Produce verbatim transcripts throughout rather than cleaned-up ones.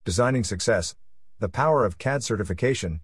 Designing Success: The Power of C A D Certification.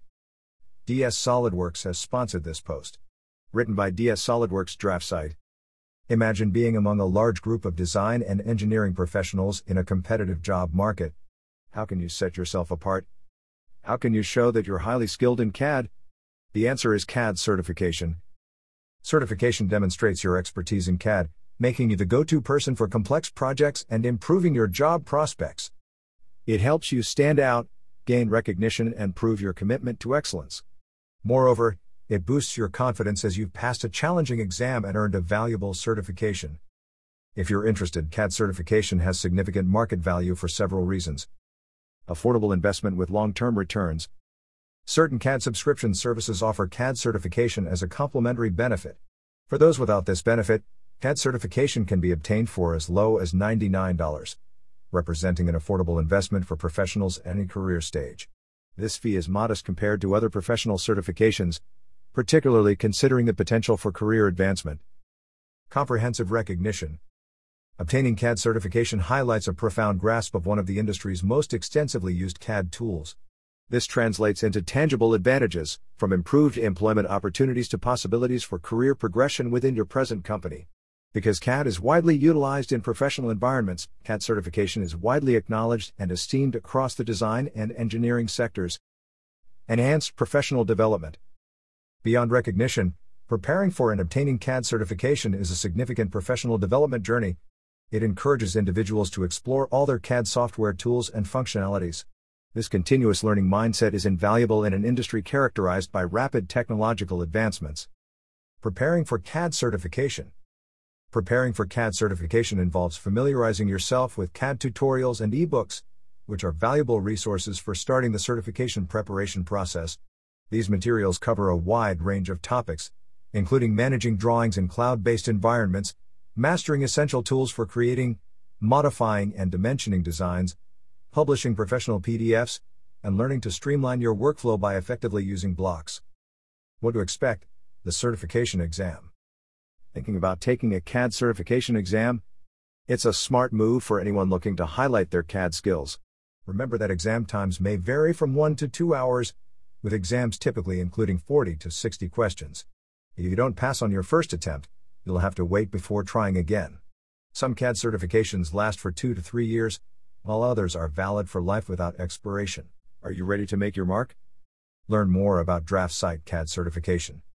D S SolidWorks has sponsored this post. Written by D S SolidWorks DraftSite. Imagine being among a large group of design and engineering professionals in a competitive job market. How can you set yourself apart? How can you show that you're highly skilled in C A D? The answer is C A D certification. Certification demonstrates your expertise in C A D, making you the go-to person for complex projects and improving your job prospects. It helps you stand out, gain recognition, and prove your commitment to excellence. Moreover, it boosts your confidence as you've passed a challenging exam and earned a valuable certification. If you're interested, C A D certification has significant market value for several reasons. Affordable investment with long-term returns. Certain C A D subscription services offer C A D certification as a complimentary benefit. For those without this benefit, C A D certification can be obtained for as low as ninety-nine dollars, representing an affordable investment for professionals at any career stage. This fee is modest compared to other professional certifications, particularly considering the potential for career advancement. Comprehensive recognition. Obtaining C A D certification highlights a profound grasp of one of the industry's most extensively used C A D tools. This translates into tangible advantages, from improved employment opportunities to possibilities for career progression within your present company. Because C A D is widely utilized in professional environments, C A D certification is widely acknowledged and esteemed across the design and engineering sectors. Enhanced professional development. Beyond recognition, preparing for and obtaining C A D certification is a significant professional development journey. It encourages individuals to explore all their C A D software tools and functionalities. This continuous learning mindset is invaluable in an industry characterized by rapid technological advancements. Preparing for C A D certification. Preparing for C A D certification involves familiarizing yourself with C A D tutorials and ebooks, which are valuable resources for starting the certification preparation process. These materials cover a wide range of topics, including managing drawings in cloud-based environments, mastering essential tools for creating, modifying, and dimensioning designs, publishing professional P D Fs, and learning to streamline your workflow by effectively using blocks. What to expect: the certification exam. Thinking about taking a C A D certification exam? It's a smart move for anyone looking to highlight their C A D skills. Remember that exam times may vary from one to two hours, with exams typically including forty to sixty questions. If you don't pass on your first attempt, you'll have to wait before trying again. Some C A D certifications last for two to three years, while others are valid for life without expiration. Are you ready to make your mark? Learn more about DraftSite C A D certification.